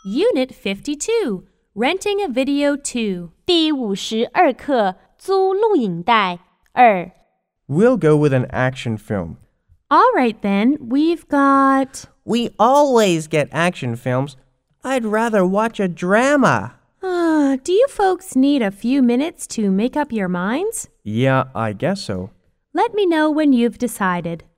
Unit 52, Renting a Video 2. 第52课租录影带2 We'll go with an action film. All right then, we've got... We always get action films. I'd rather watch a drama. Do you folks need a few minutes to make up your minds? Yeah, I guess so. Let me know when you've decided.